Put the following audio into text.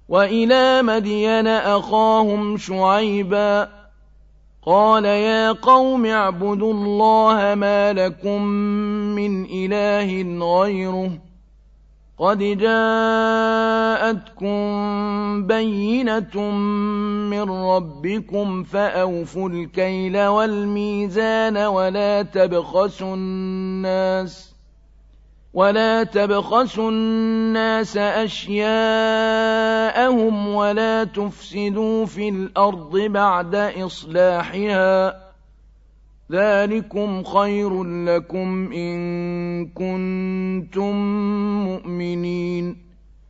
وإلى مدين أخاهم شعيبا قال يا قوم اعبدوا الله ما لكم من إله غيره قد جاءتكم بينة من ربكم فأوفوا الكيل والميزان ولا تبخسوا الناس أشياءهم ولا تفسدوا في الأرض بعد إصلاحها ذلكم خير لكم إن كنتم مؤمنين